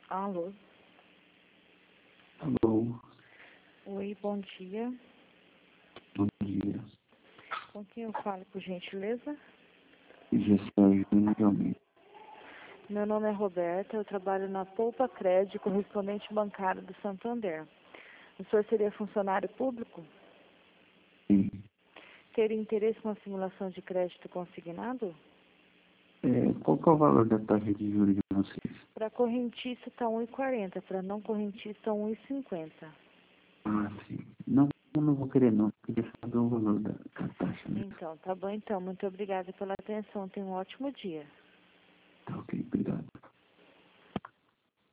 Alô? Alô, Oi, bom dia. bom dia. Com quem eu falo, por gentileza? Gessé Júnior de Almeida. Meu nome é Roberta, eu trabalho na Poupa Crédito, correspondente bancário do Santander. O senhor seria funcionário público? Sim. Teria interesse em uma simulação de crédito consignado? Qual que é o valor da taxa de juros de vocês? Para correntista está 1,40, para não correntista 1,50. Ah, sim. Não, eu não vou querer não. Queria saber o valor da taxa mesmo. Então, tá bom então. Muito obrigada pela atenção. Tenha um ótimo dia. Tá ok, obrigado.